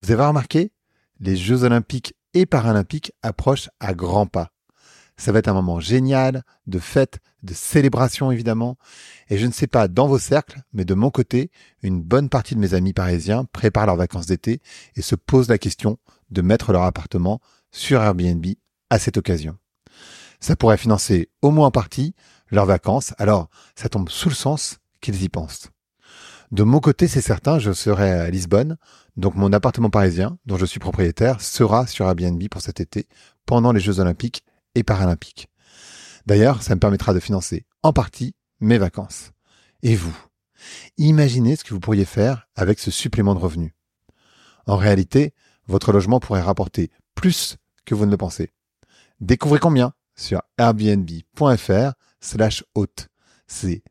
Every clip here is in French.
Vous avez remarqué, les Jeux Olympiques et Paralympiques approchent à grands pas. Ça va être un moment génial, de fête, de célébration évidemment. Et je ne sais pas dans vos cercles, mais de mon côté, une bonne partie de mes amis parisiens préparent leurs vacances d'été et se posent la question de mettre leur appartement sur Airbnb à cette occasion. Ça pourrait financer au moins en partie leurs vacances, alors ça tombe sous le sens qu'ils y pensent. De mon côté, c'est certain, je serai à Lisbonne, donc mon appartement parisien, dont je suis propriétaire, sera sur Airbnb pour cet été, pendant les Jeux Olympiques et Paralympiques. D'ailleurs, ça me permettra de financer en partie mes vacances. Et vous, imaginez ce que vous pourriez faire avec ce supplément de revenus. En réalité, votre logement pourrait rapporter plus que vous ne le pensez. Découvrez combien sur airbnb.fr/hôte. C'est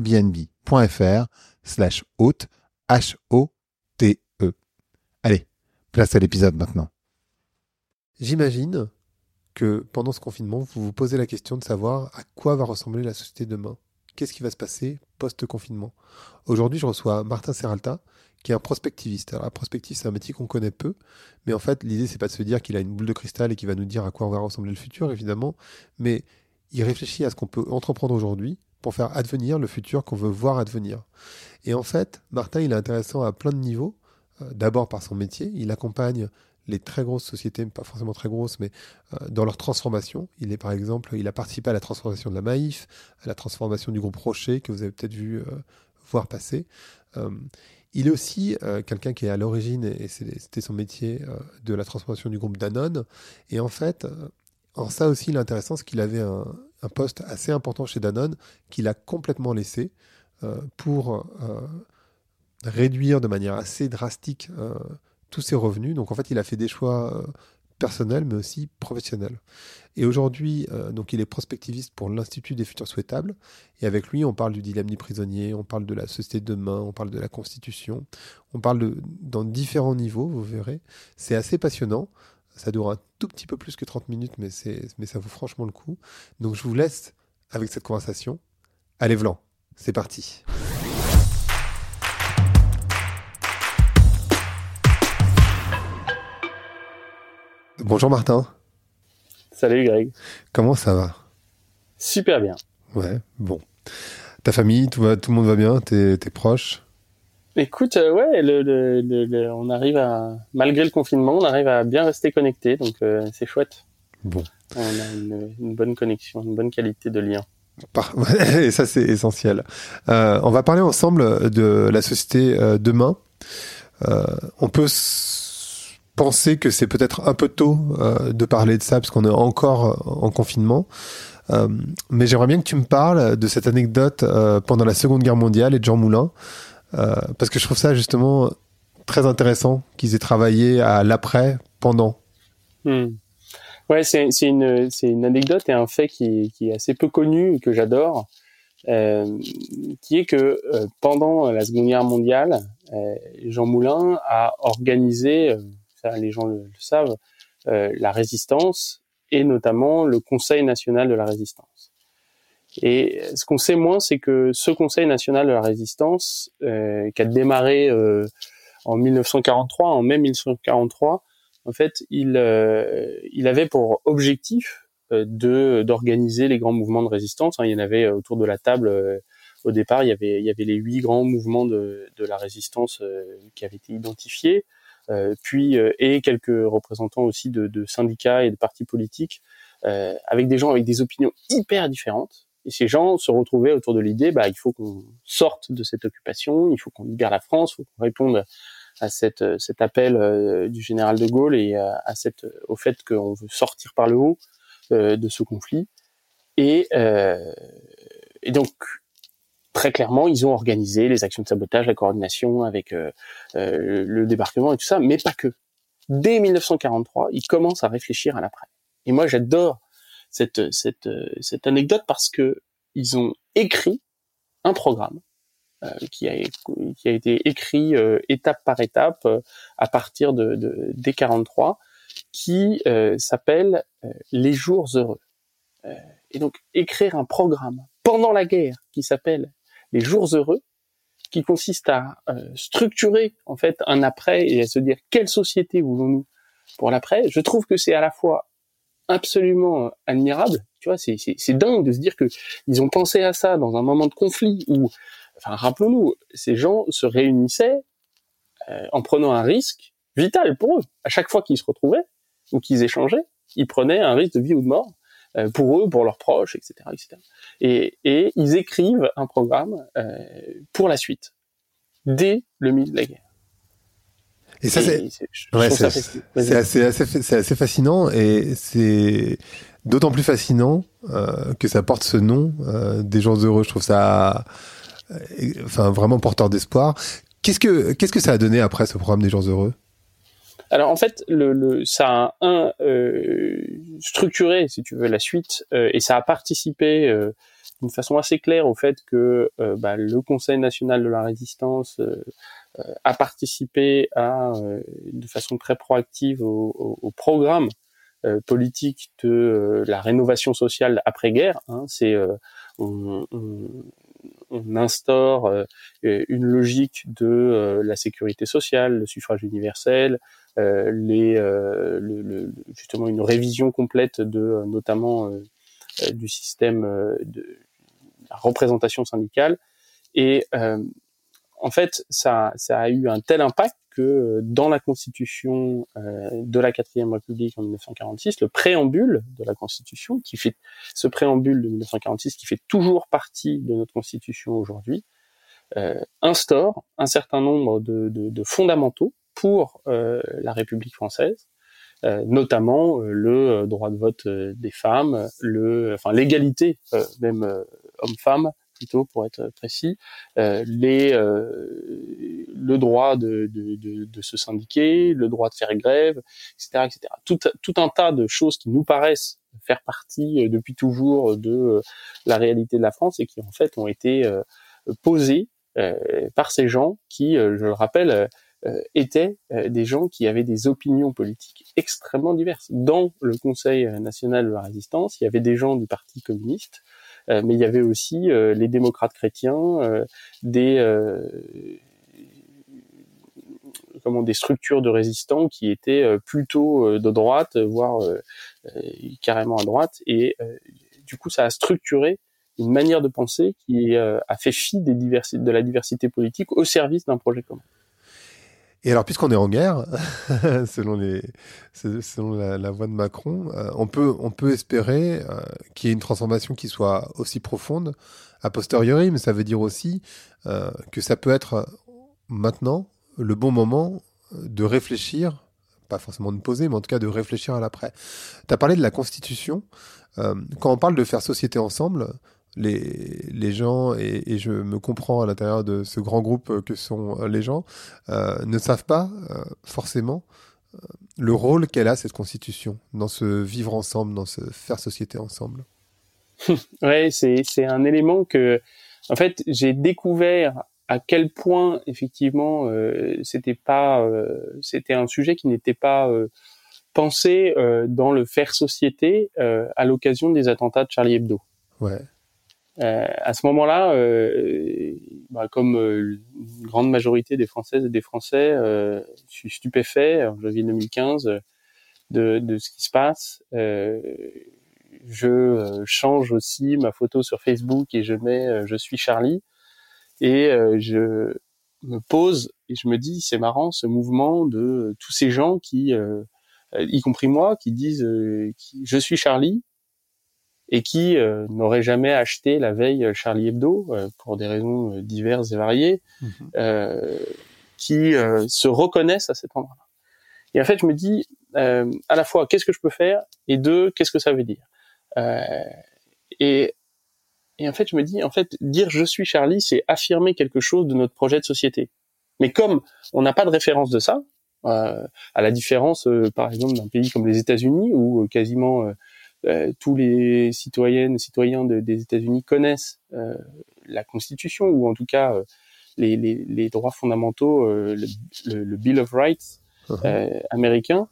airbnb.fr/hôte, H-O-T-E. Allez, place à l'épisode maintenant. J'imagine que pendant ce confinement, vous vous posez la question de savoir à quoi va ressembler la société demain. Qu'est-ce qui va se passer post-confinement? Aujourd'hui, je reçois Martin Serralta, qui est un prospectiviste. Alors, la prospective, c'est un métier qu'on connaît peu, mais en fait, l'idée, c'est pas de se dire qu'il a une boule de cristal et qu'il va nous dire à quoi va ressembler le futur, évidemment, mais il réfléchit à ce qu'on peut entreprendre aujourd'hui pour faire advenir le futur qu'on veut voir advenir. Et en fait, Martin, il est intéressant à plein de niveaux. D'abord par son métier, il accompagne les très grosses sociétés, pas forcément très grosses, mais dans leur transformation. Il a participé à la transformation de la Maïf, à la transformation du groupe Rocher, que vous avez peut-être vu voir passer. Euh, il est aussi quelqu'un qui est à l'origine, et c'était son métier, de la transformation du groupe Danone. Et en fait, en ça aussi, il est intéressant, c'est qu'il avait un poste assez important chez Danone, qu'il a complètement laissé pour réduire de manière assez drastique tous ses revenus. Donc en fait, il a fait des choix personnels, mais aussi professionnels. Et aujourd'hui, donc il est prospectiviste pour l'Institut des futurs souhaitables. Et avec lui, on parle du dilemme du prisonnier, on parle de la société de demain, on parle de la Constitution, on parle dans différents niveaux, vous verrez. C'est assez passionnant. Ça dure un tout petit peu plus que 30 minutes, mais ça vaut franchement le coup. Donc je vous laisse avec cette conversation. Allez, Vlan, c'est parti. Bonjour Martin, Salut Greg. comment ça va? Super bien. Ouais, bon. Ta famille, tout le monde va bien, tes proches? Écoute, ouais, on arrive malgré le confinement, on arrive à bien rester connecté, donc c'est chouette. Bon. On a une bonne connexion, une bonne qualité de lien. Et ça, c'est essentiel. On va parler ensemble de la société demain. On peut penser que c'est peut-être un peu tôt de parler de ça parce qu'on est encore en confinement. Mais j'aimerais bien que tu me parles de cette anecdote pendant la Seconde Guerre mondiale et de Jean Moulin. Parce que je trouve ça justement très intéressant qu'ils aient travaillé à l'après, pendant. Hmm. Ouais, c'est une anecdote et un fait qui est assez peu connu et que j'adore, qui est que pendant la Seconde Guerre mondiale, Jean Moulin a organisé, ça les gens le savent, la résistance et notamment le Conseil national de la résistance. Et ce qu'on sait moins, c'est que ce Conseil national de la résistance, qui a démarré en 1943, en mai 1943, en fait, il avait pour objectif d'organiser les grands mouvements de résistance. Il y en avait autour de la table. Au départ, il y avait les 8 grands mouvements de la résistance qui avaient été identifiés, et quelques représentants aussi de syndicats et de partis politiques, avec des gens avec des opinions hyper différentes. Et ces gens se retrouvaient autour de l'idée, il faut qu'on sorte de cette occupation, il faut qu'on libère la France, il faut qu'on réponde à cet appel du général de Gaulle et au fait qu'on veut sortir par le haut de ce conflit. Et donc, très clairement, ils ont organisé les actions de sabotage, la coordination avec le débarquement et tout ça, mais pas que. Dès 1943, ils commencent à réfléchir à l'après. Et moi, j'adore cette anecdote parce que ils ont écrit un programme qui a été écrit étape par étape à partir dès 43, qui s'appelle Les Jours Heureux. Et donc écrire un programme pendant la guerre qui s'appelle Les Jours Heureux, qui consiste à structurer en fait un après et à se dire quelle société voulons-nous pour l'après, je trouve que c'est à la fois absolument admirable. Tu vois, c'est dingue de se dire que ils ont pensé à ça dans un moment de conflit où, enfin, rappelons-nous, ces gens se réunissaient en prenant un risque vital pour eux. À chaque fois qu'ils se retrouvaient ou qu'ils échangeaient, ils prenaient un risque de vie ou de mort pour eux, pour leurs proches, etc., etc. Et ils écrivent un programme pour la suite, dès le milieu de la guerre. Et ça, c'est assez fascinant, et c'est d'autant plus fascinant que ça porte ce nom, des gens heureux. Je trouve ça, vraiment porteur d'espoir. Qu'est-ce que ça a donné après ce programme des gens heureux? Alors en fait, ça a structuré, si tu veux, la suite, et ça a participé d'une façon assez claire au fait que le Conseil national de la résistance a participé de façon très proactive au programme politique de la rénovation sociale après-guerre. On instaure une logique de la sécurité sociale, le suffrage universel, justement une révision complète de notamment du système de la représentation syndicale. Et en fait, ça a eu un tel impact que dans la Constitution de la 4e République en 1946, le préambule de la Constitution, ce préambule de 1946 qui fait toujours partie de notre Constitution aujourd'hui, instaure un certain nombre de fondamentaux pour la République française, notamment le droit de vote des femmes, l'égalité même homme-femme plutôt pour être précis, le droit de se syndiquer, le droit de faire grève, etc., etc. Tout un tas de choses qui nous paraissent faire partie depuis toujours de la réalité de la France et qui en fait ont été posées par ces gens qui, je le rappelle, étaient des gens qui avaient des opinions politiques extrêmement diverses. Dans le Conseil national de la résistance, il y avait des gens du Parti communiste, mais il y avait aussi les démocrates chrétiens, des structures de résistants qui étaient plutôt de droite, voire carrément à droite, et du coup ça a structuré une manière de penser qui a fait fi de la diversité politique au service d'un projet commun. Et alors, puisqu'on est en guerre, selon la voix de Macron, on peut espérer qu'il y ait une transformation qui soit aussi profonde a posteriori, mais ça veut dire aussi que ça peut être maintenant le bon moment de réfléchir, pas forcément de poser, mais en tout cas de réfléchir à l'après. Tu as parlé de la Constitution. Quand on parle de faire société ensemble, les gens, et je me comprends à l'intérieur de ce grand groupe que sont les gens, ne savent pas forcément le rôle qu'elle a, cette Constitution, dans ce vivre ensemble, dans ce faire société ensemble. Ouais, c'est un élément que, en fait, j'ai découvert à quel point, effectivement, c'était un sujet qui n'était pas pensé dans le faire société à l'occasion des attentats de Charlie Hebdo. Ouais. À ce moment-là, comme une grande majorité des Françaises et des Français, je suis stupéfait, en janvier 2015, de ce qui se passe. Je change aussi ma photo sur Facebook et je mets « Je suis Charlie ». Et je me pose et je me dis, c'est marrant ce mouvement de tous ces gens qui, y compris moi, qui disent « Je suis Charlie ». Et qui n'auraient jamais acheté la veille Charlie Hebdo pour des raisons diverses et variées, qui se reconnaissent à cet endroit-là. Et en fait, je me dis, à la fois, qu'est-ce que je peux faire, et deux, qu'est-ce que ça veut dire et en fait, je me dis, dire « je suis Charlie », c'est affirmer quelque chose de notre projet de société. Mais comme on n'a pas de référence de ça, à la différence, par exemple, d'un pays comme les États-Unis, où quasiment tous les citoyennes et citoyens des États-Unis connaissent la Constitution, ou en tout cas les droits fondamentaux, le Bill of Rights américain.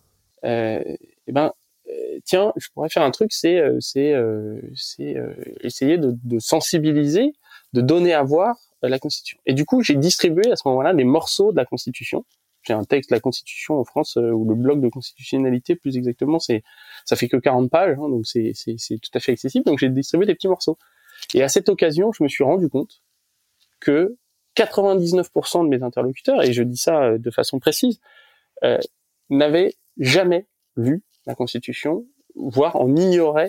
Tiens, je pourrais faire un truc, c'est essayer de sensibiliser, de donner à voir la Constitution. Et du coup, j'ai distribué à ce moment-là des morceaux de la Constitution. J'ai un texte de la Constitution en France, ou le bloc de constitutionnalité, plus exactement, ça fait que 40 pages, hein, donc c'est tout à fait accessible. Donc j'ai distribué des petits morceaux. Et à cette occasion, je me suis rendu compte que 99% de mes interlocuteurs, et je dis ça de façon précise, n'avaient jamais lu la Constitution, voire en ignoraient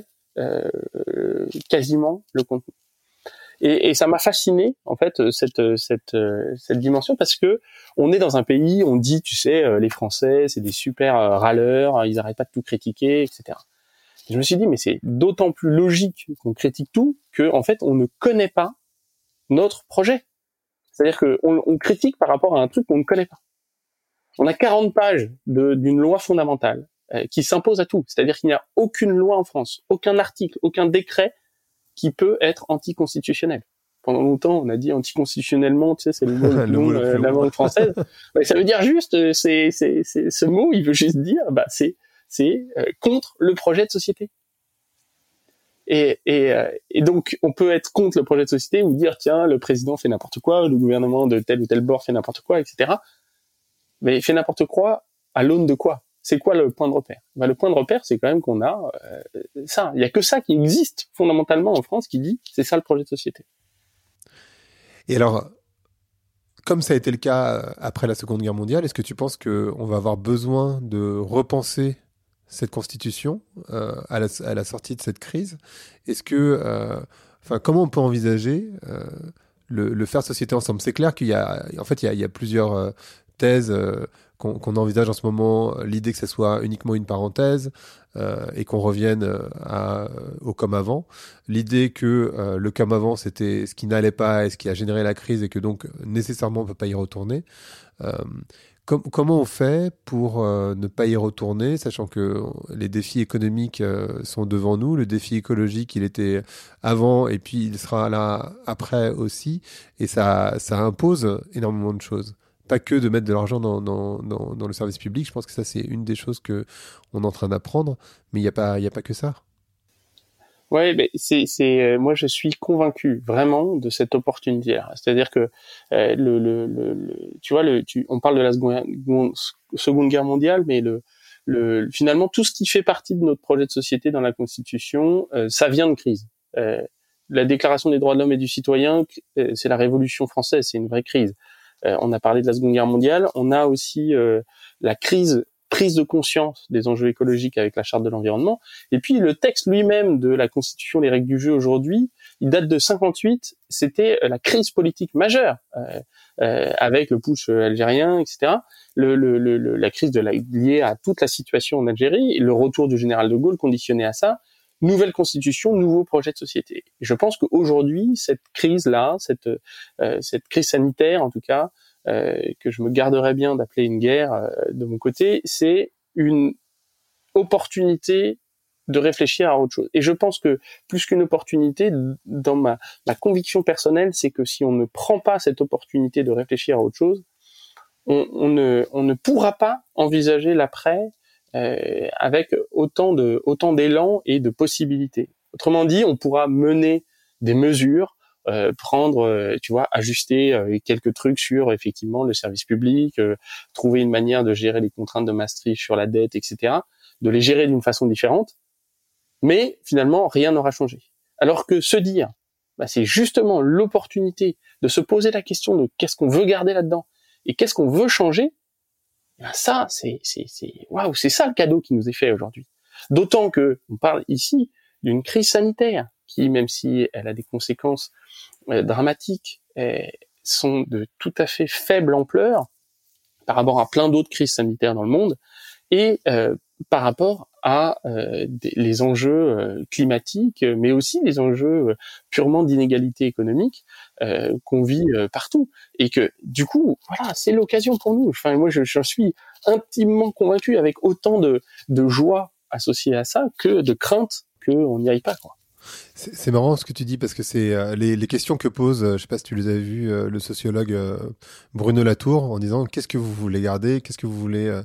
quasiment le contenu. Et ça m'a fasciné, en fait, cette dimension, parce que on est dans un pays, on dit, tu sais, les Français, c'est des super râleurs, ils arrêtent pas de tout critiquer, etc. Et je me suis dit, mais c'est d'autant plus logique qu'on critique tout que, en fait, on ne connaît pas notre projet. C'est-à-dire que on critique par rapport à un truc qu'on ne connaît pas. On a 40 pages d'une loi fondamentale qui s'impose à tout. C'est-à-dire qu'il n'y a aucune loi en France, aucun article, aucun décret qui peut être anticonstitutionnel. Pendant longtemps, on a dit anticonstitutionnellement, tu sais, c'est le mot le plus long de la langue française. Ouais, ça veut dire juste, c'est ce mot, il veut juste dire, c'est contre le projet de société. Et donc, on peut être contre le projet de société ou dire, tiens, le président fait n'importe quoi, le gouvernement de tel ou tel bord fait n'importe quoi, etc. Mais fait n'importe quoi à l'aune de quoi? C'est quoi le point de repère? Le point de repère, c'est quand même qu'on a ça. Il y a que ça qui existe fondamentalement en France qui dit c'est ça le projet de société. Et alors, comme ça a été le cas après la Seconde Guerre mondiale, est-ce que tu penses qu'on va avoir besoin de repenser cette constitution à la sortie de cette crise? Est-ce que, comment on peut envisager le faire société ensemble? C'est clair qu'il y a, en fait, il y a plusieurs thèses qu'on envisage en ce moment, l'idée que ce soit uniquement une parenthèse et qu'on revienne au comme avant. L'idée que le comme avant, c'était ce qui n'allait pas et ce qui a généré la crise et que donc nécessairement on ne peut pas y retourner. Comment on fait pour ne pas y retourner, sachant que les défis économiques sont devant nous, le défi écologique, il était avant et puis il sera là après aussi, et ça impose énormément de choses. Pas que de mettre de l'argent dans le service public. Je pense que ça, c'est une des choses qu'on est en train d'apprendre. Mais il n'y a pas que ça. Ouais, mais moi, je suis convaincu vraiment de cette opportunité-là. C'est-à-dire que tu vois, on parle de la Seconde Guerre mondiale, mais finalement, tout ce qui fait partie de notre projet de société dans la Constitution, ça vient de crise. La Déclaration des droits de l'homme et du citoyen, c'est la Révolution française, c'est une vraie crise. On a parlé de la Seconde Guerre mondiale. On a aussi la prise de conscience des enjeux écologiques avec la Charte de l'environnement. Et puis le texte lui-même de la Constitution, les règles du jeu aujourd'hui, il date de 58. C'était la crise politique majeure avec le putsch algérien, etc. La crise liée à toute la situation en Algérie, le retour du général de Gaulle conditionné à ça. Nouvelle constitution, nouveau projet de société. Et je pense qu'aujourd'hui, cette crise-là, cette crise sanitaire en tout cas, que je me garderais bien d'appeler une guerre de mon côté, c'est une opportunité de réfléchir à autre chose. Et je pense que plus qu'une opportunité, dans ma conviction personnelle, c'est que si on ne prend pas cette opportunité de réfléchir à autre chose, on ne pourra pas envisager l'après avec autant d'élan et de possibilités. Autrement dit, on pourra mener des mesures, prendre, ajuster quelques trucs sur effectivement le service public, trouver une manière de gérer les contraintes de Maastricht sur la dette, etc., de les gérer d'une façon différente, mais finalement rien n'aura changé. Alors que se dire, c'est justement l'opportunité de se poser la question de qu'est-ce qu'on veut garder là-dedans et qu'est-ce qu'on veut changer. Ça, c'est waouh, c'est ça le cadeau qui nous est fait aujourd'hui. D'autant que on parle ici d'une crise sanitaire qui, même si elle a des conséquences dramatiques, sont de tout à fait faible ampleur par rapport à plein d'autres crises sanitaires dans le monde et par rapport à les enjeux climatiques, mais aussi les enjeux purement d'inégalité économique qu'on vit partout. Et que du coup, voilà, c'est l'occasion pour nous. Enfin, moi, j'en suis intimement convaincu, avec autant de joie associée à ça que de crainte qu'on n'y aille pas, quoi. C'est marrant ce que tu dis, parce que c'est les questions que pose, je sais pas si tu les as vues, le sociologue Bruno Latour, en disant qu'est-ce que vous voulez garder, qu'est-ce que vous voulez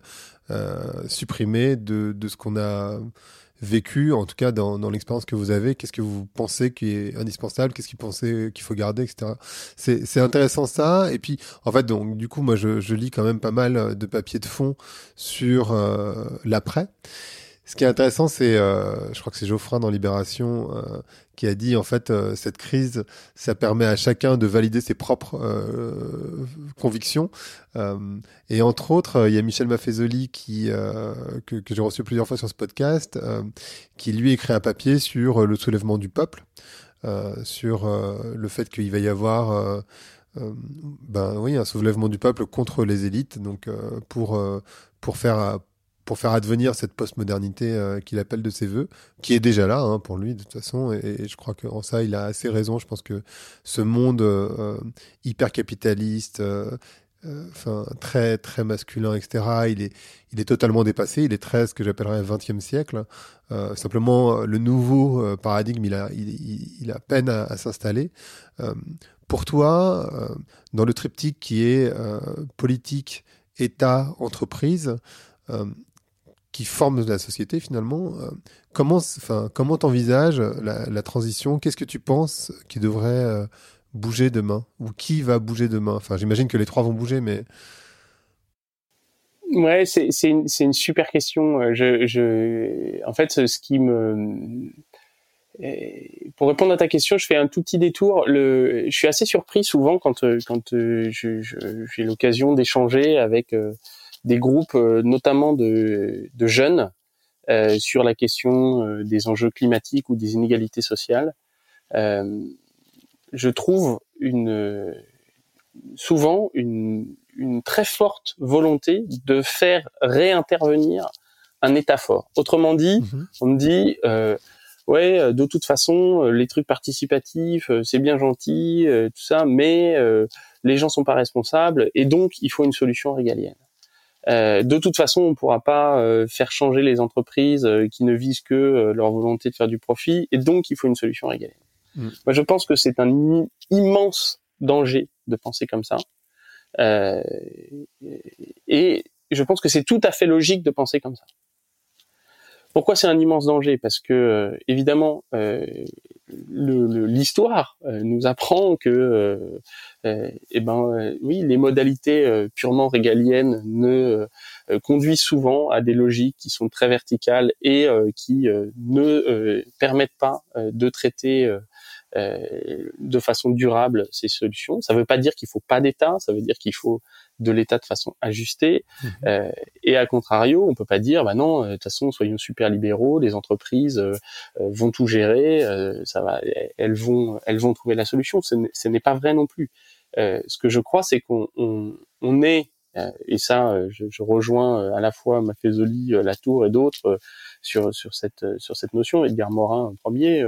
supprimer de ce qu'on a vécu, en tout cas dans l'expérience que vous avez? Qu'est-ce que vous pensez qui est indispensable? Qu'est-ce que vous pensez qu'il faut garder, etc. C'est intéressant ça. Et puis, en fait, donc, du coup, moi, je lis quand même pas mal de papiers de fond sur l'après. Ce qui est intéressant, c'est, je crois que c'est Geoffrin dans Libération qui a dit, en fait, cette crise, ça permet à chacun de valider ses propres convictions. Et entre autres, il y a Michel Maffezoli que j'ai reçu plusieurs fois sur ce podcast, qui lui écrit un papier sur le soulèvement du peuple, sur le fait qu'il va y avoir oui, un soulèvement du peuple contre les élites, donc pour faire advenir cette postmodernité qu'il appelle de ses voeux, qui est déjà là pour lui de toute façon, et je crois qu'en ça il a assez raison. Je pense que ce monde hyper capitaliste, enfin très très masculin, etc. Il est totalement dépassé. Il est très ce que j'appellerais un 20e siècle. Simplement, le nouveau paradigme, il a peine à s'installer. Pour toi, dans le triptyque qui est politique, État, entreprise, qui forme la société finalement, comment t'envisages la transition? Qu'est-ce que tu penses qui devrait bouger demain? Ou qui va bouger demain? Enfin, j'imagine que les trois vont bouger, mais... Ouais, c'est une super question. En fait, ce qui me... Pour répondre à ta question, je fais un tout petit détour. Je suis assez surpris souvent quand j'ai l'occasion d'échanger avec des groupes, notamment de jeunes, sur la question des enjeux climatiques ou des inégalités sociales. Je trouve souvent une très forte volonté de faire réintervenir un État fort. Autrement dit, on me dit ouais, de toute façon, les trucs participatifs, c'est bien gentil, tout ça, mais les gens sont pas responsables, et donc il faut une solution régalienne. De toute façon, on pourra pas faire changer les entreprises qui ne visent que leur volonté de faire du profit, et donc il faut une solution régalienne. Moi, je pense que c'est un immense danger de penser comme ça, et je pense que c'est tout à fait logique de penser comme ça. Pourquoi c'est un immense danger? Parce que évidemment, l'histoire nous apprend que, oui, les modalités purement régaliennes conduisent souvent à des logiques qui sont très verticales et qui ne permettent pas de traiter de façon durable ces solutions. Ça ne veut pas dire qu'il faut pas d'État, ça veut dire qu'il faut de l'État de façon ajustée. Et à contrario, on peut pas dire bah non, de toute façon soyons super libéraux, les entreprises vont tout gérer, ça va, elles vont trouver la solution. Ce n'est pas vrai non plus. Ce que je crois, c'est on est et ça, je rejoins à la fois Maffezoli, Latour et d'autres sur cette notion, Edgar Morin en premier.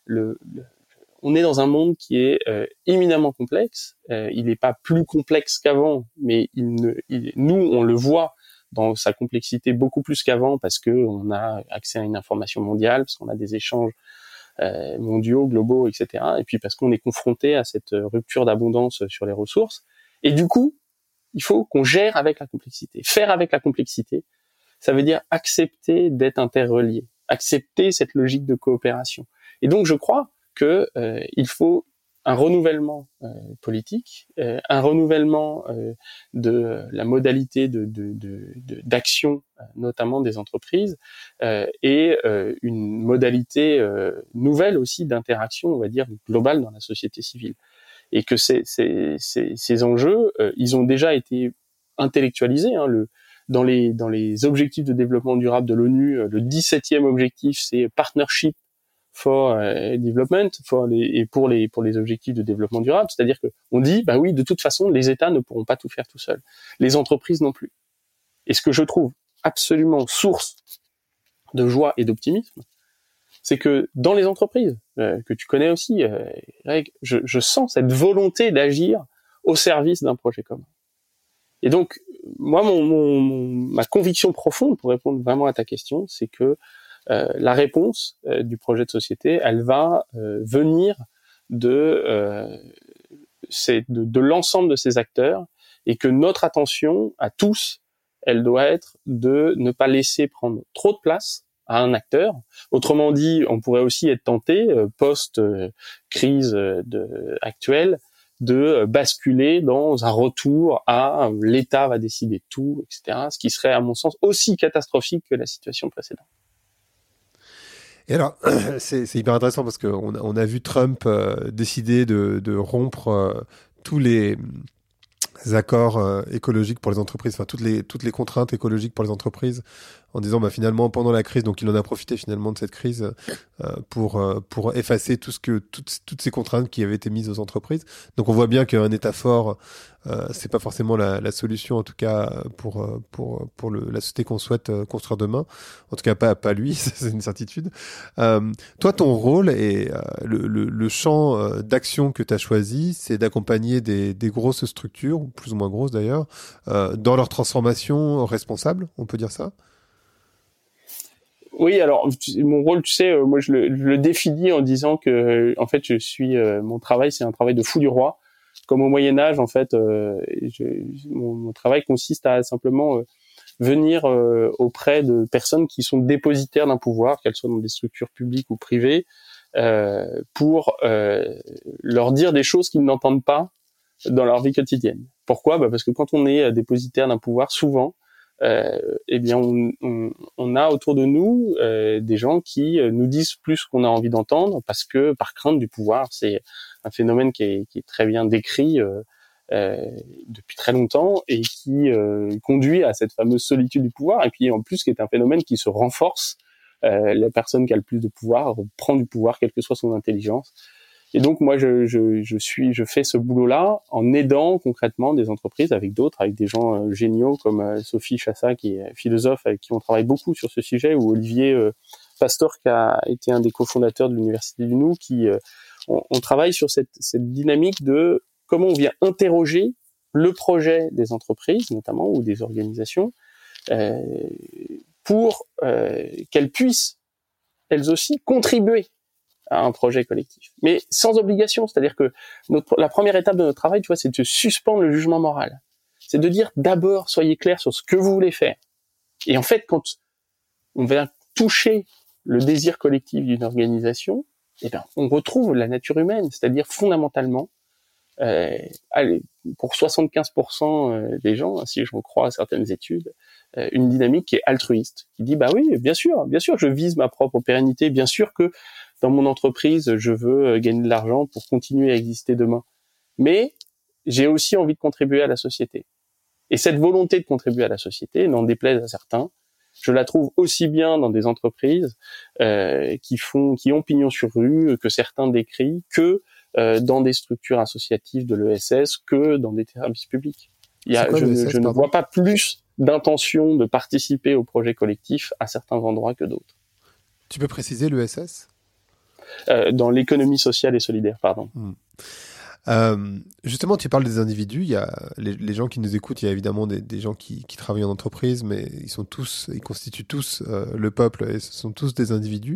On est dans un monde qui est éminemment complexe. Il n'est pas plus complexe qu'avant, mais nous, on le voit dans sa complexité beaucoup plus qu'avant parce que on a accès à une information mondiale, parce qu'on a des échanges mondiaux, globaux, etc. Et puis parce qu'on est confronté à cette rupture d'abondance sur les ressources. Et du coup, il faut qu'on gère avec la complexité. Faire avec la complexité, ça veut dire accepter d'être interrelié, accepter cette logique de coopération. Et donc, je crois que il faut un renouvellement politique, un renouvellement de la modalité d'action, notamment des entreprises, et une modalité nouvelle aussi d'interaction, on va dire globale dans la société civile. Et que ces enjeux, ils ont déjà été intellectualisés. Dans les objectifs de développement durable de l'ONU, le 17e objectif, c'est Partnership for Development, pour les objectifs de développement durable. C'est-à-dire que on dit, bah oui, de toute façon, les États ne pourront pas tout faire tout seuls, les entreprises non plus. Et ce que je trouve absolument source de joie et d'optimisme, c'est que dans les entreprises que tu connais aussi, Greg, je sens cette volonté d'agir au service d'un projet commun. Et donc, moi, ma conviction profonde, pour répondre vraiment à ta question, c'est que la réponse du projet de société, elle va venir de l'ensemble de ces acteurs, et que notre attention à tous elle doit être de ne pas laisser prendre trop de place à un acteur. Autrement dit, on pourrait aussi être tenté, post-crise actuelle, de basculer dans un retour à l'État va décider de tout, etc., ce qui serait, à mon sens, aussi catastrophique que la situation précédente. Et alors, c'est hyper intéressant parce qu'on a vu Trump décider de rompre tous les accords écologiques pour les entreprises, enfin toutes les contraintes écologiques pour les entreprises, en disant finalement pendant la crise, donc il en a profité finalement de cette crise pour effacer toutes ces contraintes qui avaient été mises aux entreprises. Donc on voit bien qu'un État fort, c'est pas forcément la solution, en tout cas pour la société qu'on souhaite construire demain. En tout cas pas lui, c'est une certitude. Toi, ton rôle et le champ d'action que tu as choisi, c'est d'accompagner des grosses structures, ou plus ou moins grosses d'ailleurs, dans leur transformation responsable, on peut dire ça? Oui, alors mon rôle, tu sais, moi je le définis en disant que en fait mon travail, c'est un travail de fou du roi. Comme au Moyen Âge, en fait, mon travail consiste à simplement venir auprès de personnes qui sont dépositaires d'un pouvoir, qu'elles soient dans des structures publiques ou privées, pour leur dire des choses qu'ils n'entendent pas dans leur vie quotidienne. Pourquoi ? Parce que quand on est dépositaire d'un pouvoir, souvent, eh bien, on a autour de nous des gens qui nous disent plus qu'on a envie d'entendre, parce que par crainte du pouvoir, c'est un phénomène qui est très bien décrit depuis très longtemps et qui conduit à cette fameuse solitude du pouvoir, et puis en plus qui est un phénomène qui se renforce. La personne qui a le plus de pouvoir prend du pouvoir, quelle que soit son intelligence. Et donc moi je fais ce boulot-là en aidant concrètement des entreprises avec des gens géniaux comme Sophie Chassa, qui est philosophe avec qui on travaille beaucoup sur ce sujet, ou Olivier Pastor, qui a été un des cofondateurs de l'Université du Nou, qui on travaille sur cette dynamique de comment on vient interroger le projet des entreprises notamment, ou des organisations, pour qu'elles puissent elles aussi contribuer à un projet collectif, mais sans obligation. C'est-à-dire que la première étape de notre travail, tu vois, c'est de suspendre le jugement moral. C'est de dire d'abord, soyez clair sur ce que vous voulez faire. Et en fait, quand on vient toucher le désir collectif d'une organisation, eh ben, on retrouve la nature humaine, c'est-à-dire fondamentalement, pour 75% des gens, si je recrois à certaines études, une dynamique qui est altruiste, qui dit bah oui, bien sûr, je vise ma propre pérennité, bien sûr que dans mon entreprise, je veux gagner de l'argent pour continuer à exister demain, mais j'ai aussi envie de contribuer à la société. Et cette volonté de contribuer à la société, n'en déplaise à certains, je la trouve aussi bien dans des entreprises qui ont pignon sur rue, que certains décrient, que dans des structures associatives de l'ESS, que dans des services publics. Je ne vois pas plus d'intention de participer au projet collectif à certains endroits que d'autres. Tu peux préciser l'ESS ? Dans l'économie sociale et solidaire, pardon. Justement, tu parles des individus. Il y a les gens qui nous écoutent. Il y a évidemment des gens qui travaillent en entreprise, mais ils constituent tous le peuple, et ce sont tous des individus.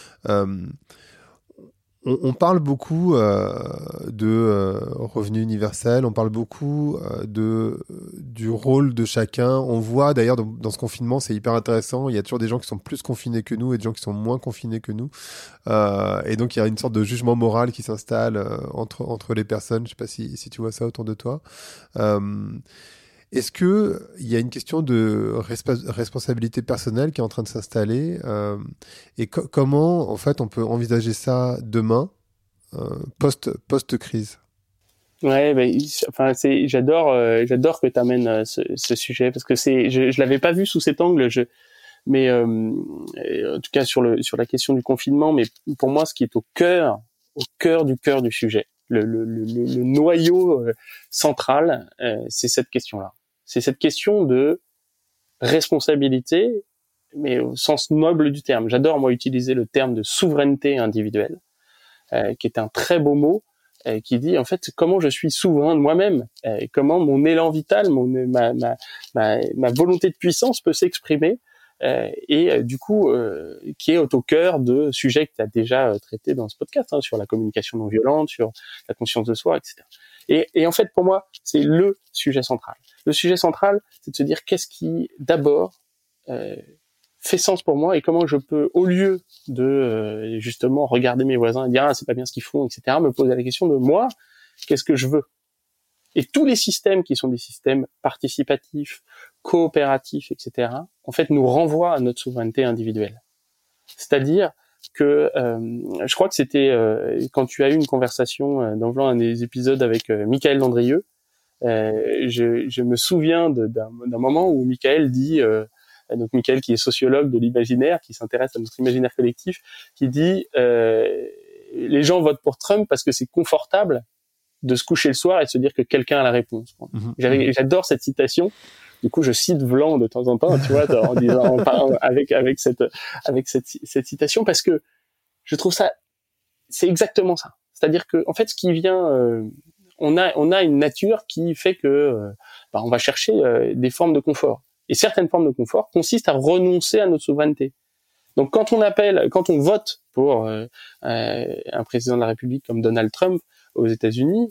On parle beaucoup de revenu universel, on parle beaucoup du rôle de chacun. On voit d'ailleurs dans ce confinement, c'est hyper intéressant, il y a toujours des gens qui sont plus confinés que nous et des gens qui sont moins confinés que nous. Et donc il y a une sorte de jugement moral qui s'installe entre les personnes. Je ne sais pas si tu vois ça autour de toi. Est-ce qu'il y a une question de responsabilité personnelle qui est en train de s'installer et comment, en fait, on peut envisager ça demain, post-crise? Ouais, j'adore que tu amènes ce sujet, parce que je l'avais pas vu sous cet angle, mais en tout cas sur la question du confinement, mais pour moi, ce qui est au cœur du sujet, le noyau central, c'est cette question-là. C'est cette question de responsabilité, mais au sens noble du terme. J'adore, moi, utiliser le terme de souveraineté individuelle, qui est un très beau mot, qui dit, en fait, comment je suis souverain de moi-même, comment mon élan vital, ma volonté de puissance peut s'exprimer Du coup, qui est au cœur de sujets que tu as déjà traités dans ce podcast, hein, sur la communication non violente, sur la conscience de soi, etc. Et en fait, pour moi, c'est le sujet central. Le sujet central, c'est de se dire qu'est-ce qui, d'abord, fait sens pour moi et comment je peux, au lieu de justement regarder mes voisins et dire c'est pas bien ce qu'ils font, etc., me poser la question de moi, qu'est-ce que je veux. Et tous les systèmes qui sont des systèmes participatifs, coopératifs, etc., en fait, nous renvoient à notre souveraineté individuelle. C'est-à-dire que je crois que c'était quand tu as eu une conversation dans un des épisodes avec Michael Landrieux, je me souviens d'un moment où Michael dit, donc Michael qui est sociologue de l'imaginaire, qui s'intéresse à notre imaginaire collectif, qui dit les gens votent pour Trump parce que c'est confortable de se coucher le soir et de se dire que quelqu'un a la réponse. J'adore cette citation. Du coup, je cite Vlan de temps en temps, tu vois, en disant, avec cette citation, parce que je trouve ça, c'est exactement ça. C'est-à-dire que, en fait, ce qui vient, on a une nature qui fait que, on va chercher des formes de confort. Et certaines formes de confort consistent à renoncer à notre souveraineté. Donc, quand on vote pour un président de la République comme Donald Trump aux États-Unis,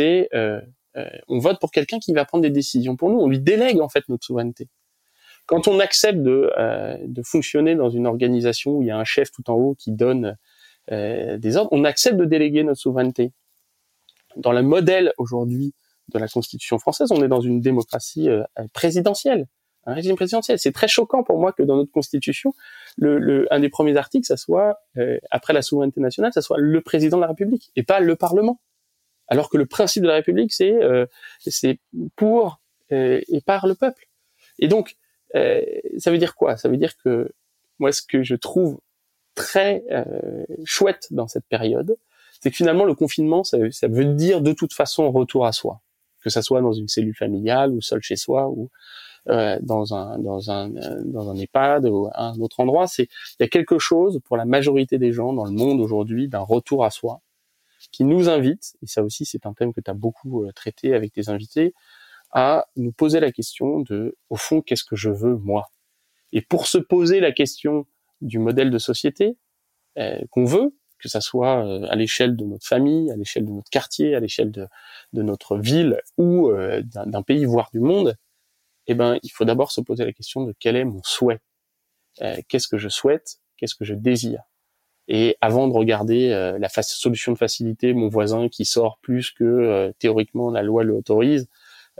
on vote pour quelqu'un qui va prendre des décisions pour nous. On lui délègue en fait notre souveraineté. Quand on accepte de fonctionner dans une organisation où il y a un chef tout en haut qui donne des ordres, on accepte de déléguer notre souveraineté. Dans le modèle aujourd'hui de la Constitution française, on est dans une démocratie présidentielle, un régime présidentiel. C'est très choquant pour moi que dans notre Constitution, un des premiers articles, ça soit après la souveraineté nationale, ça soit le président de la République et pas le Parlement. Alors que le principe de la République, c'est pour et par le peuple. Et donc, ça veut dire quoi? Ça veut dire que moi, ce que je trouve très chouette dans cette période, c'est que finalement, le confinement, ça veut dire de toute façon retour à soi, que ça soit dans une cellule familiale ou seul chez soi ou dans un EHPAD ou à un autre endroit. Il y a quelque chose pour la majorité des gens dans le monde aujourd'hui d'un retour à soi, qui nous invite, et ça aussi c'est un thème que tu as beaucoup traité avec tes invités, à nous poser la question de, au fond, qu'est-ce que je veux moi? Et pour se poser la question du modèle de société qu'on veut, que ça soit à l'échelle de notre famille, à l'échelle de notre quartier, à l'échelle de notre ville ou d'un pays, voire du monde, il faut d'abord se poser la question de quel est mon souhait. Qu'est-ce que je souhaite? Qu'est-ce que je désire? Et avant de regarder la solution de facilité, mon voisin qui sort plus que théoriquement la loi le autorise,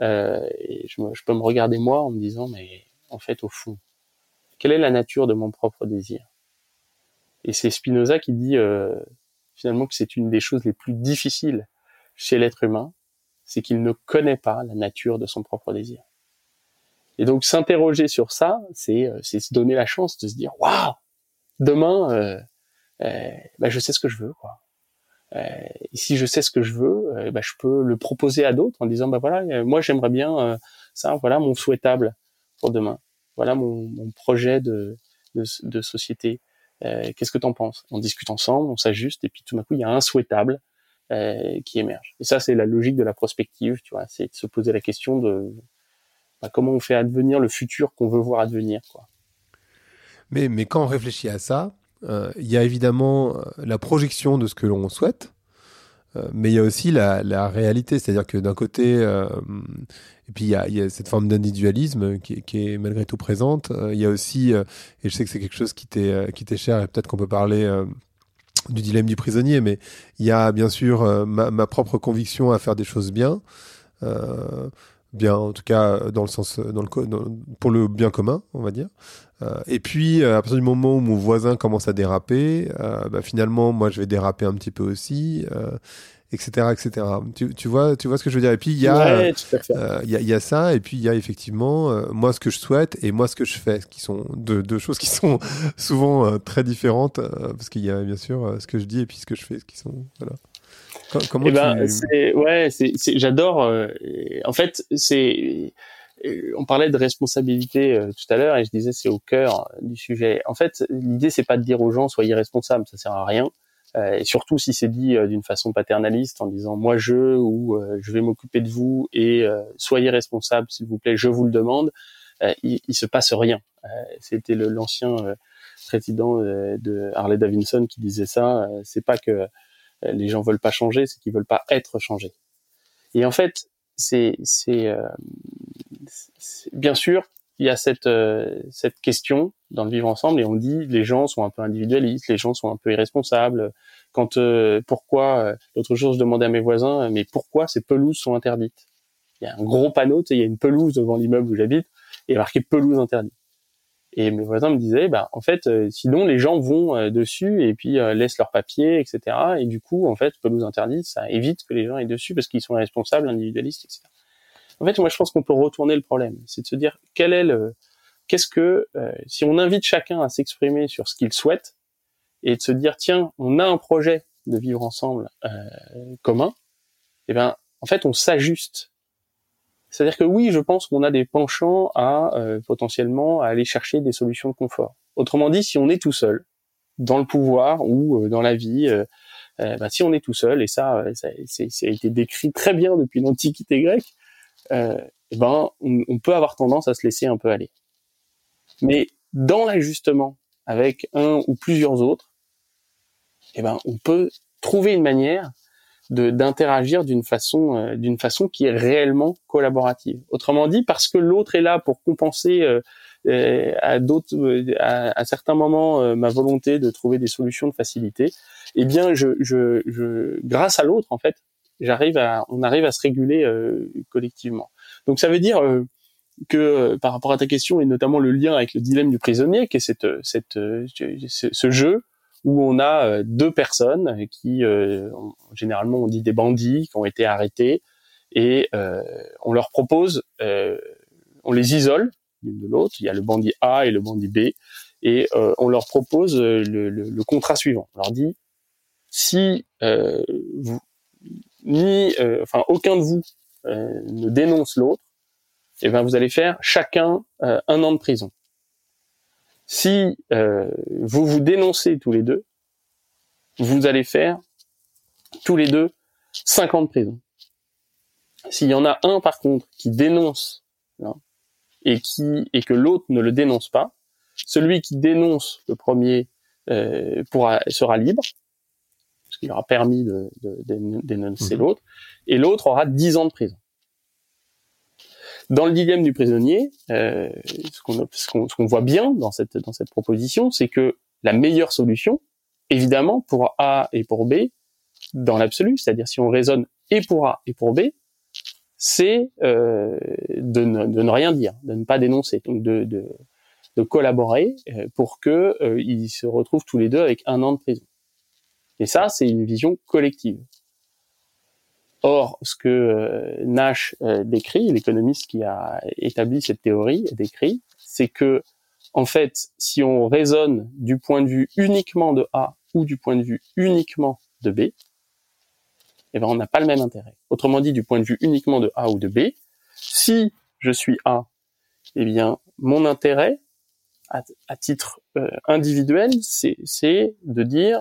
je peux me regarder moi en me disant, mais en fait, au fond, quelle est la nature de mon propre désir? Et c'est Spinoza qui dit finalement que c'est une des choses les plus difficiles chez l'être humain, c'est qu'il ne connaît pas la nature de son propre désir. Et donc s'interroger sur ça, c'est se donner la chance de se dire, waouh, demain je sais ce que je veux, quoi. Et si je sais ce que je veux, je peux le proposer à d'autres en disant voilà, moi j'aimerais bien ça, voilà mon souhaitable pour demain, voilà mon projet de société. Qu'est-ce que t'en penses? On discute ensemble, on s'ajuste, et puis tout d'un coup il y a un souhaitable qui émerge. Et ça c'est la logique de la prospective, tu vois, c'est de se poser la question de comment on fait advenir le futur qu'on veut voir advenir, quoi. Mais quand on réfléchit à ça, il y a évidemment la projection de ce que l'on souhaite, mais il y a aussi la réalité, c'est-à-dire que d'un côté, et puis il y a cette forme d'individualisme qui est malgré tout présente. Il y a aussi, et je sais que c'est quelque chose qui t'est cher, et peut-être qu'on peut parler du dilemme du prisonnier, mais il y a bien sûr ma propre conviction à faire des choses bien. Bien, en tout cas, dans le sens, pour le bien commun, on va dire. Et puis, à partir du moment où mon voisin commence à déraper, finalement, moi, je vais déraper un petit peu aussi, etc., etc. Tu vois ce que je veux dire? Et puis, il y a, il y a ça, et puis il y a effectivement, moi, ce que je souhaite et moi, ce que je fais, qui sont deux choses qui sont souvent très différentes, parce qu'il y a bien sûr ce que je dis et puis ce que je fais, qui sont, voilà. Comment j'adore. En fait, on parlait de responsabilité tout à l'heure et je disais c'est au cœur du sujet. En fait, l'idée c'est pas de dire aux gens soyez responsables, ça sert à rien. Et surtout si c'est dit d'une façon paternaliste en disant moi je vais m'occuper de vous et soyez responsables s'il vous plaît, je vous le demande. il se passe rien. C'était l'ancien président de Harley Davidson qui disait ça. C'est pas que les gens veulent pas changer, c'est qu'ils veulent pas être changés. Et en fait, c'est bien sûr, il y a cette question dans le vivre ensemble, et on dit les gens sont un peu individualistes, les gens sont un peu irresponsables. Quand pourquoi l'autre jour je demandais à mes voisins, mais pourquoi ces pelouses sont interdites? Il y a un gros panneau, il y a une pelouse devant l'immeuble où j'habite, et il y a marqué pelouse interdite. Et mes voisins me disaient, en fait, sinon les gens vont dessus et puis laissent leurs papiers, etc. Et du coup, en fait, pelouse interdite, ça évite que les gens aient dessus parce qu'ils sont irresponsables, individualistes, etc. En fait, moi, je pense qu'on peut retourner le problème. C'est de se dire, si on invite chacun à s'exprimer sur ce qu'il souhaite et de se dire, tiens, on a un projet de vivre ensemble commun, en fait, on s'ajuste. C'est-à-dire que oui, je pense qu'on a des penchants à potentiellement à aller chercher des solutions de confort. Autrement dit, si on est tout seul dans le pouvoir ou dans la vie, si on est tout seul, et ça a été décrit très bien depuis l'Antiquité grecque, on peut avoir tendance à se laisser un peu aller. Mais dans l'ajustement avec un ou plusieurs autres, on peut trouver une manière d'interagir d'une façon qui est réellement collaborative. Autrement dit, parce que l'autre est là pour compenser à certains moments ma volonté de trouver des solutions de facilité, grâce à l'autre, en fait, on arrive à se réguler collectivement. Donc ça veut dire que par rapport à ta question, et notamment le lien avec le dilemme du prisonnier, qui est ce jeu où on a deux personnes qui, généralement, on dit des bandits, qui ont été arrêtés, et on leur propose, on les isole l'une de l'autre. Il y a le bandit A et le bandit B, et on leur propose le contrat suivant. On leur dit, si aucun de vous ne dénonce l'autre, vous allez faire chacun 1 an de prison. Si vous vous dénoncez tous les deux, vous allez faire tous les deux 5 ans de prison. S'il y en a un par contre qui dénonce et que l'autre ne le dénonce pas, celui qui dénonce le premier sera libre, parce qu'il aura permis de dénoncer l'autre, et l'autre aura 10 ans de prison. Dans le dilemme du prisonnier, ce qu'on voit bien dans cette proposition, c'est que la meilleure solution, évidemment, pour A et pour B, dans l'absolu, c'est-à-dire si on raisonne et pour A et pour B, c'est de ne rien dire, de ne pas dénoncer, donc de collaborer pour que ils se retrouvent tous les deux avec 1 an de prison. Et ça, c'est une vision collective. Or, ce que Nash décrit, l'économiste qui a établi cette théorie décrit, c'est que, en fait, si on raisonne du point de vue uniquement de A ou du point de vue uniquement de B, on n'a pas le même intérêt. Autrement dit, du point de vue uniquement de A ou de B, si je suis A, mon intérêt, à titre individuel, c'est de dire,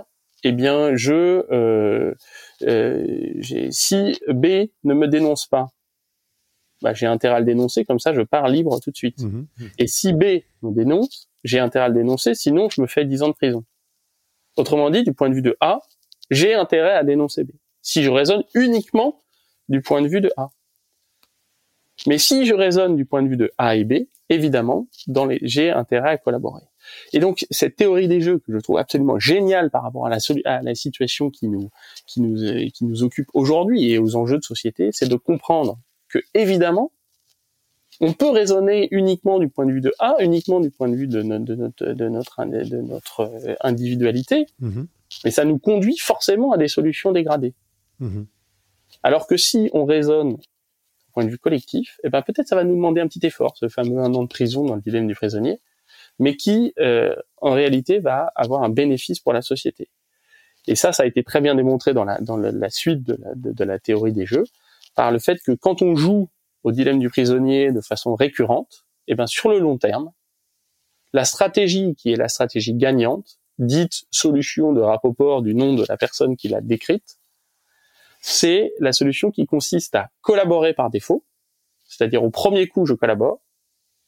si B ne me dénonce pas, j'ai intérêt à le dénoncer, comme ça je pars libre tout de suite. Et si B me dénonce, j'ai intérêt à le dénoncer, sinon je me fais 10 ans de prison. Autrement dit, du point de vue de A, j'ai intérêt à dénoncer B. Si je raisonne uniquement du point de vue de A. Mais si je raisonne du point de vue de A et B, évidemment, j'ai intérêt à collaborer. Et donc, cette théorie des jeux que je trouve absolument géniale par rapport à la situation qui nous occupe aujourd'hui et aux enjeux de société, c'est de comprendre que, évidemment, on peut raisonner uniquement du point de vue de A, uniquement du point de vue de notre individualité, mais ça nous conduit forcément à des solutions dégradées. Alors que si on raisonne du point de vue collectif, peut-être ça va nous demander un petit effort, ce fameux 1 an de prison dans le dilemme du prisonnier, mais qui, en réalité, va avoir un bénéfice pour la société. Et ça a été très bien démontré dans la suite de la théorie des jeux, par le fait que quand on joue au dilemme du prisonnier de façon récurrente, sur le long terme, la stratégie qui est la stratégie gagnante, dite solution de Rapoport du nom de la personne qui l'a décrite, c'est la solution qui consiste à collaborer par défaut, c'est-à-dire au premier coup je collabore,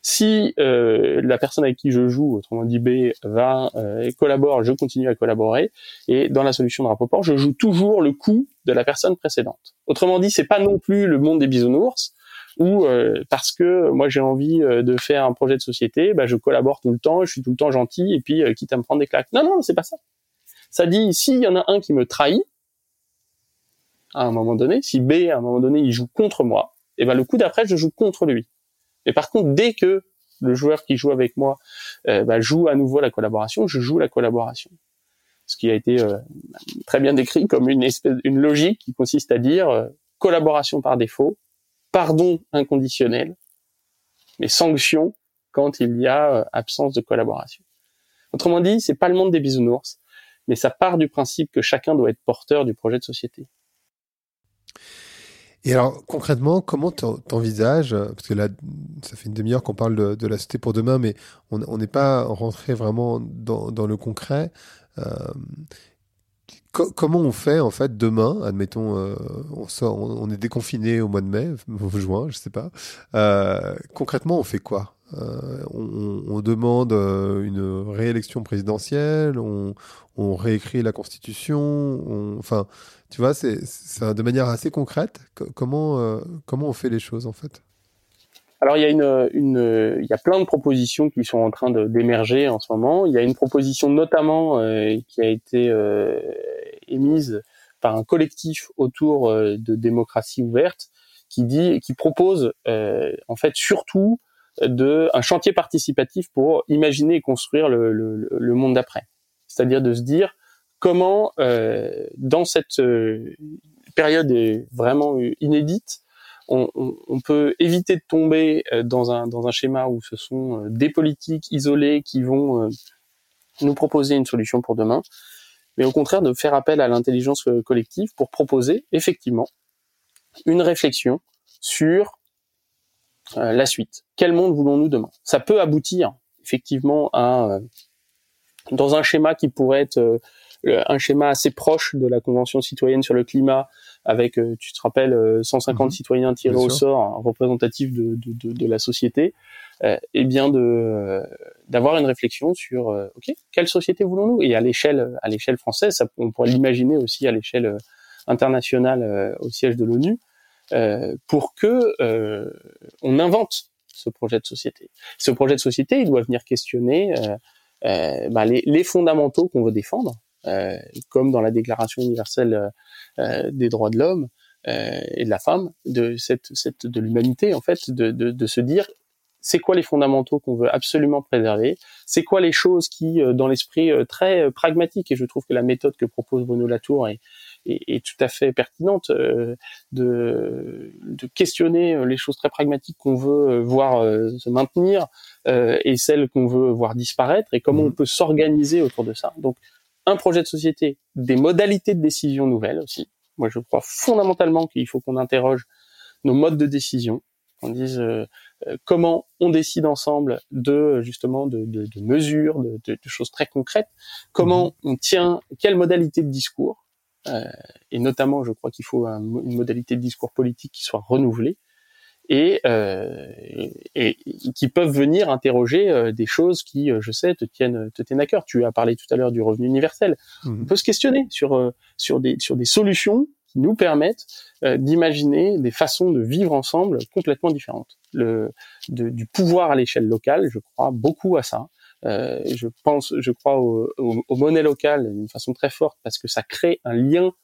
Si la personne avec qui je joue, autrement dit B, collabore, je continue à collaborer. Et dans la solution de Rapoport, je joue toujours le coup de la personne précédente. Autrement dit, c'est pas non plus le monde des bisounours où parce que moi j'ai envie de faire un projet de société, je collabore tout le temps, je suis tout le temps gentil et puis quitte à me prendre des claques. Non, c'est pas ça. Ça dit, s'il y en a un qui me trahit à un moment donné, si B à un moment donné il joue contre moi, et le coup d'après je joue contre lui. Mais par contre, dès que le joueur qui joue avec moi joue à nouveau la collaboration, je joue la collaboration. Ce qui a été très bien décrit comme une logique qui consiste à dire collaboration par défaut, pardon inconditionnel, mais sanction quand il y a absence de collaboration. Autrement dit, c'est pas le monde des bisounours, mais ça part du principe que chacun doit être porteur du projet de société. Et alors, concrètement, comment t'envisages, parce que là, ça fait une demi-heure qu'on parle de la société pour demain, mais on n'est pas rentré vraiment dans le concret. Comment on fait, en fait, demain, admettons, on est déconfiné au mois de mai, ou juin, je sais pas. Concrètement, on fait quoi? On demande une réélection présidentielle, on réécrit la Constitution, enfin, tu vois, c'est de manière assez concrète. Comment on fait les choses, en fait? Alors il y a il y a plein de propositions qui sont en train d'émerger en ce moment. Il y a une proposition notamment qui a été émise par un collectif autour de démocratie ouverte qui propose en fait surtout un chantier participatif pour imaginer et construire le monde d'après. C'est-à-dire de se dire comment dans cette période vraiment inédite on peut éviter de tomber dans un schéma où ce sont des politiques isolées qui vont nous proposer une solution pour demain, mais au contraire de faire appel à l'intelligence collective pour proposer effectivement une réflexion sur la suite. Quel monde voulons-nous demain ? Ça peut aboutir effectivement à dans un schéma qui pourrait être un schéma assez proche de la Convention citoyenne sur le climat, avec, tu te rappelles, 150 citoyens tirés au sort, représentatifs de la société, et bien d'avoir une réflexion sur, ok, quelle société voulons-nous ? Et à l'échelle française, on pourrait l'imaginer aussi à l'échelle internationale, au siège de l'ONU, pour que on invente ce projet de société. Ce projet de société, il doit venir questionner les fondamentaux qu'on veut défendre, comme dans la Déclaration universelle des droits de l'homme et de la femme, de l'humanité en fait, de se dire c'est quoi les fondamentaux qu'on veut absolument préserver, c'est quoi les choses qui, dans l'esprit très pragmatique, et je trouve que la méthode que propose Bruno Latour est tout à fait pertinente, de questionner les choses très pragmatiques qu'on veut voir se maintenir et celles qu'on veut voir disparaître, et comment on peut s'organiser autour de ça. Donc, un projet de société, des modalités de décision nouvelles aussi. Moi, je crois fondamentalement qu'il faut qu'on interroge nos modes de décision, qu'on dise comment on décide ensemble de mesures, de choses très concrètes, comment on tient, quelle modalité de discours, et notamment, je crois qu'il faut une modalité de discours politique qui soit renouvelée, et qui peuvent venir interroger des choses qui, je sais, te tiennent à cœur. Tu as parlé tout à l'heure du revenu universel. On peut se questionner sur des solutions qui nous permettent d'imaginer des façons de vivre ensemble complètement différentes. Du pouvoir à l'échelle locale, je crois beaucoup à ça. Je crois aux monnaies locales d'une façon très forte, parce que ça crée un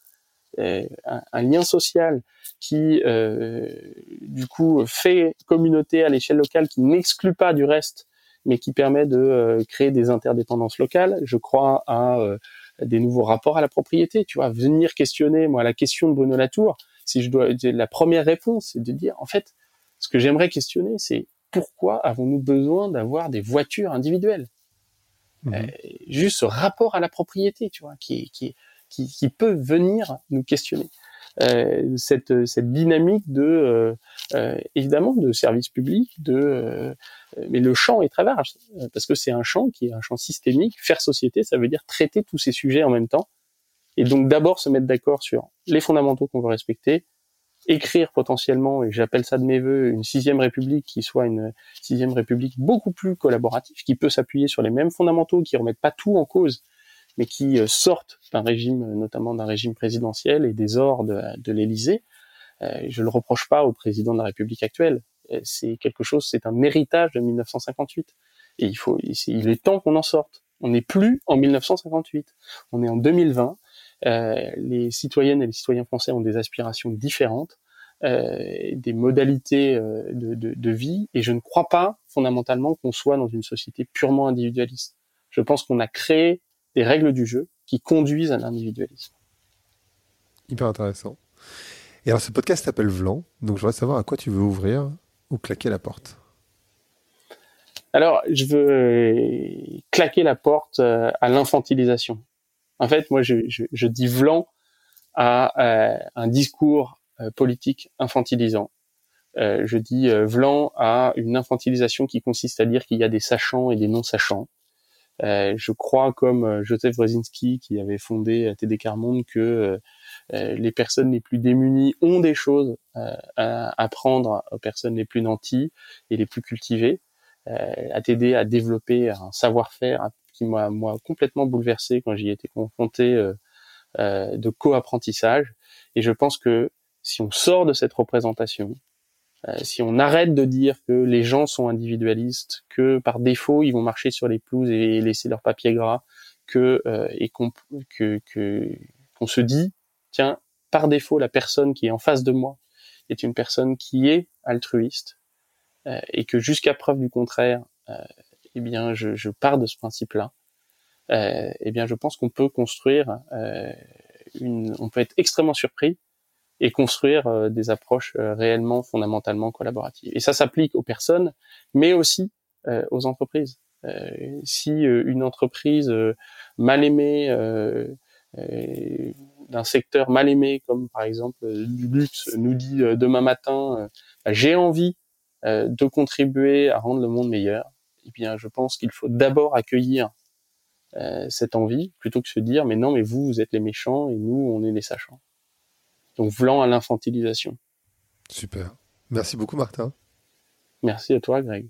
lien social qui du coup fait communauté à l'échelle locale, qui n'exclut pas du reste, mais qui permet de créer des interdépendances locales. Je crois à des nouveaux rapports à la propriété, tu vois, venir questionner, moi, la question de Bruno Latour, la première réponse, c'est de dire, en fait, ce que j'aimerais questionner, c'est pourquoi avons-nous besoin d'avoir des voitures individuelles ? Juste ce rapport à la propriété, tu vois, qui peut venir nous questionner. Cette dynamique évidemment de service public, mais le champ est très large, parce que c'est un champ qui est un champ systémique. Faire société, ça veut dire traiter tous ces sujets en même temps, et donc d'abord se mettre d'accord sur les fondamentaux qu'on veut respecter, écrire potentiellement, et j'appelle ça de mes voeux, une 6e République qui soit une 6e République beaucoup plus collaborative, qui peut s'appuyer sur les mêmes fondamentaux, qui remettent pas tout en cause, mais qui sortent d'un régime, notamment d'un régime présidentiel et des ordres de l'Élysée. Je le reproche pas au président de la République actuelle. C'est un héritage de 1958. Et il est temps qu'on en sorte. On n'est plus en 1958. On est en 2020. Les citoyennes et les citoyens français ont des aspirations différentes, des modalités de vie, et je ne crois pas fondamentalement qu'on soit dans une société purement individualiste. Je pense qu'on a créé des règles du jeu qui conduisent à l'individualisme. Hyper intéressant. Et alors, ce podcast s'appelle Vlan, donc je voudrais savoir à quoi tu veux ouvrir ou claquer la porte. Alors, je veux claquer la porte à l'infantilisation. En fait, moi, je dis Vlan à un discours politique infantilisant. Je dis Vlan à une infantilisation qui consiste à dire qu'il y a des sachants et des non-sachants. Je crois, comme Joseph Brzezinski, qui avait fondé TD Quart Monde, que les personnes les plus démunies ont des choses à apprendre aux personnes les plus nanties et les plus cultivées, à t'aider à développer un savoir-faire qui m'a complètement bouleversé quand j'y étais confronté de co-apprentissage. Et je pense que si on sort de cette représentation, si on arrête de dire que les gens sont individualistes, que par défaut ils vont marcher sur les pelouses et laisser leurs papiers gras, qu'on se dit, tiens, par défaut la personne qui est en face de moi est une personne qui est altruiste, et que jusqu'à preuve du contraire, eh bien je pars de ce principe-là. Eh bien je pense qu'on peut construire on peut être extrêmement surpris et construire des approches réellement fondamentalement collaboratives. Et ça s'applique aux personnes, mais aussi aux entreprises. Si une entreprise mal aimée, d'un secteur mal aimé, comme par exemple du luxe, nous dit demain matin j'ai envie de contribuer à rendre le monde meilleur, eh bien je pense qu'il faut d'abord accueillir cette envie, plutôt que se dire mais non, mais vous êtes les méchants et nous on est les sachants. Donc, Vlan à l'infantilisation. Super. Merci beaucoup, Martin. Merci à toi, Greg.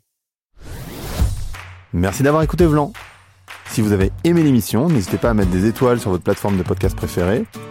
Merci d'avoir écouté Vlan. Si vous avez aimé l'émission, n'hésitez pas à mettre des étoiles sur votre plateforme de podcast préférée